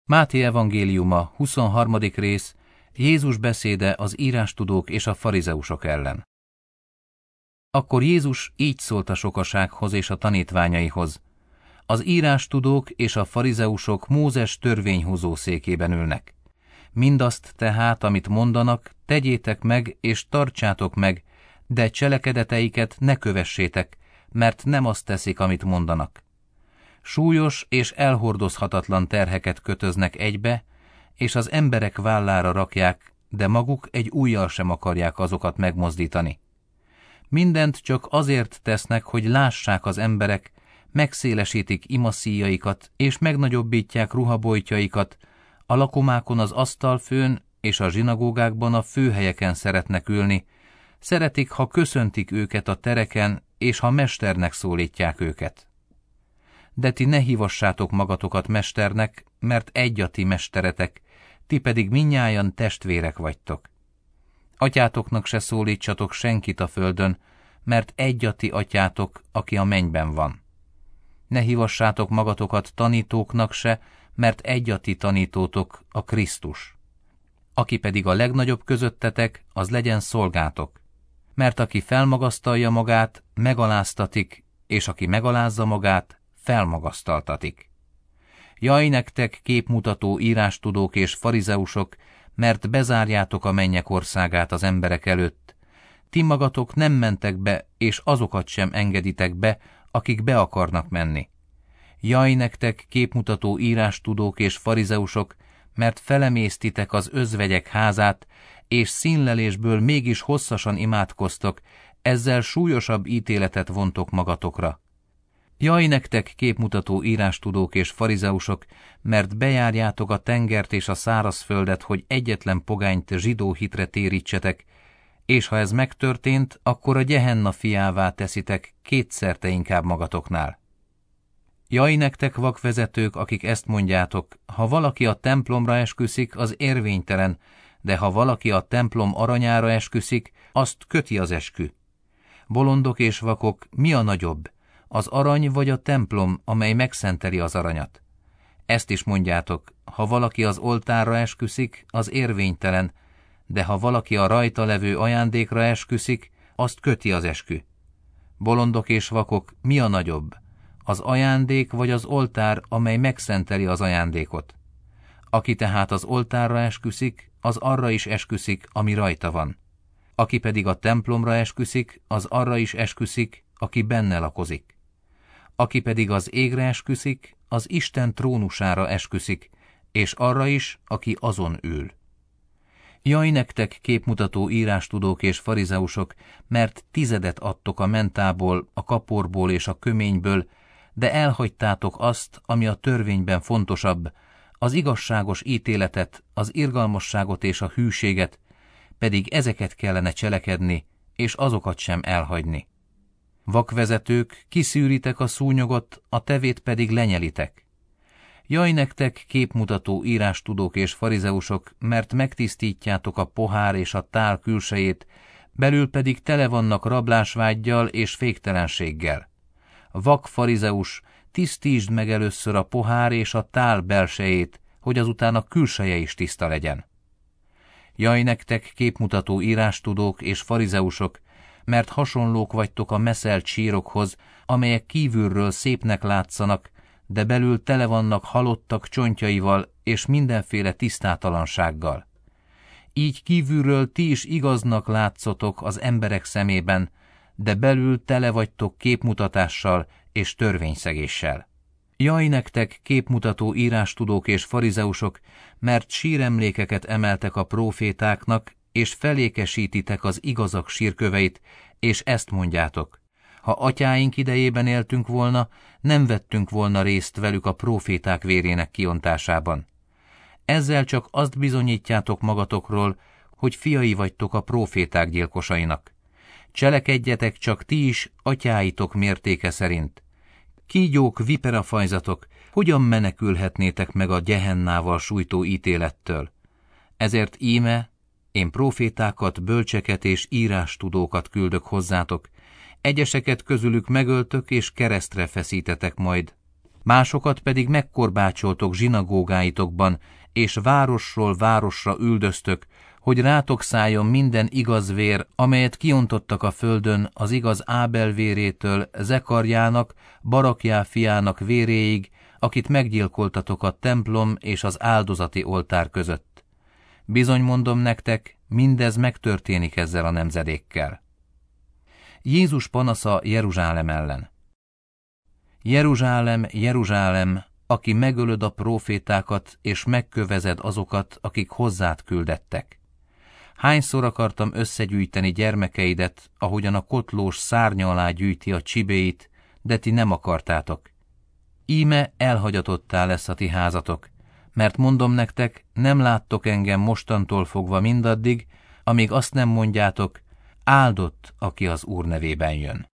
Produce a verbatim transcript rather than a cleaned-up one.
Máté evangéliuma, huszonharmadik rész, Jézus beszéde az írástudók és a farizeusok ellen. Akkor Jézus így szólt a sokasághoz és a tanítványaihoz: az írástudók és a farizeusok Mózes törvényhozó székében ülnek. Mindazt tehát, amit mondanak, tegyétek meg és tartsátok meg, de cselekedeteiket ne kövessétek, mert nem azt teszik, amit mondanak. Súlyos és elhordozhatatlan terheket kötöznek egybe, és az emberek vállára rakják, de maguk egy ujjal sem akarják azokat megmozdítani. Mindent csak azért tesznek, hogy lássák az emberek, megszélesítik imaszíjaikat, és megnagyobbítják ruhabojtjaikat, a lakomákon az asztalfőn és a zsinagógákban a főhelyeken szeretnek ülni, szeretik, ha köszöntik őket a tereken, és ha mesternek szólítják őket. De ti ne hívassátok magatokat mesternek, mert egy a ti mesteretek, ti pedig mindnyájan testvérek vagytok. Atyátoknak se szólítsatok senkit a földön, mert egy a ti atyátok, aki a mennyben van. Ne hívassátok magatokat tanítóknak se, mert egy a ti tanítótok, a Krisztus. Aki pedig a legnagyobb közöttetek, az legyen szolgátok. Mert aki felmagasztalja magát, megaláztatik, és aki megalázza magát, felmagasztaltatik. Jaj nektek, képmutató írástudók és farizeusok, mert bezárjátok a mennyek országát az emberek előtt. Ti magatok nem mentek be, és azokat sem engeditek be, akik be akarnak menni. Jaj nektek, képmutató írástudók és farizeusok, mert felemésztitek az özvegyek házát, és színlelésből mégis hosszasan imádkoztok, ezzel súlyosabb ítéletet vontok magatokra. Jaj nektek, képmutató írástudók és farizeusok, mert bejárjátok a tengert és a szárazföldet, hogy egyetlen pogányt zsidó hitre térítsetek, és ha ez megtörtént, akkor a Gyehenna fiává teszitek kétszerte inkább magatoknál. Jaj nektek, vakvezetők, akik ezt mondjátok, ha valaki a templomra esküszik, az érvénytelen, de ha valaki a templom aranyára esküszik, azt köti az eskü. Bolondok és vakok, mi a nagyobb? Az arany vagy a templom, amely megszenteli az aranyat? Ezt is mondjátok, ha valaki az oltárra esküszik, az érvénytelen, de ha valaki a rajta levő ajándékra esküszik, azt köti az eskü. Bolondok és vakok, mi a nagyobb? Az ajándék vagy az oltár, amely megszenteli az ajándékot? Aki tehát az oltárra esküszik, az arra is esküszik, ami rajta van. Aki pedig a templomra esküszik, az arra is esküszik, aki benne lakozik. Aki pedig az égre esküszik, az Isten trónusára esküszik, és arra is, aki azon ül. Jaj nektek, képmutató írástudók és farizeusok, mert tizedet adtok a mentából, a kaporból és a köményből, de elhagytátok azt, ami a törvényben fontosabb, az igazságos ítéletet, az irgalmasságot és a hűséget, pedig ezeket kellene cselekedni, és azokat sem elhagyni. Vakvezetők, kiszűritek a szúnyogot, a tevét pedig lenyelitek. Jaj nektek, képmutató írástudók és farizeusok, mert megtisztítjátok a pohár és a tál külsejét, belül pedig tele vannak rablásvággyal és féktelenséggel. Vak farizeus, tisztítsd meg először a pohár és a tál belsejét, hogy azután a külseje is tiszta legyen. Jaj nektek, képmutató írástudók és farizeusok, mert hasonlók vagytok a meszelt sírokhoz, amelyek kívülről szépnek látszanak, de belül tele vannak halottak csontjaival és mindenféle tisztátalansággal. Így kívülről ti is igaznak látszotok az emberek szemében, de belül tele vagytok képmutatással és törvényszegéssel. Jaj nektek, képmutató írástudók és farizeusok, mert síremlékeket emeltek a prófétáknak, és felékesítitek az igazak sírköveit, és ezt mondjátok: ha atyáink idejében éltünk volna, nem vettünk volna részt velük a próféták vérének kiontásában. Ezzel csak azt bizonyítjátok magatokról, hogy fiai vagytok a próféták gyilkosainak. Cselekedjetek csak ti is atyáitok mértéke szerint. Kígyók, viperafajzatok, hogyan menekülhetnétek meg a Gyehennával sújtó ítélettől? Ezért íme, én prófétákat, bölcseket és írástudókat küldök hozzátok, egyeseket közülük megöltök és keresztre feszítetek majd, másokat pedig megkorbácsoltok zsinagógáitokban, és városról városra üldöztök, hogy rátok szálljon minden igaz vér, amelyet kiontottak a földön az igaz Ábel vérétől Zekarjának, Barakjá fiának véréig, akit meggyilkoltatok a templom és az áldozati oltár között. Bizony mondom nektek, mindez megtörténik ezzel a nemzedékkel. Jézus panasza Jeruzsálem ellen. Jeruzsálem, Jeruzsálem, aki megölöd a prófétákat, és megkövezed azokat, akik hozzád küldettek. Hányszor akartam összegyűjteni gyermekeidet, ahogyan a kotlós szárnya alá gyűjti a csibéit, de ti nem akartátok. Íme elhagyatottá lesz a ti házatok, mert mondom nektek, nem láttok engem mostantól fogva mindaddig, amíg azt nem mondjátok, áldott, aki az Úr nevében jön.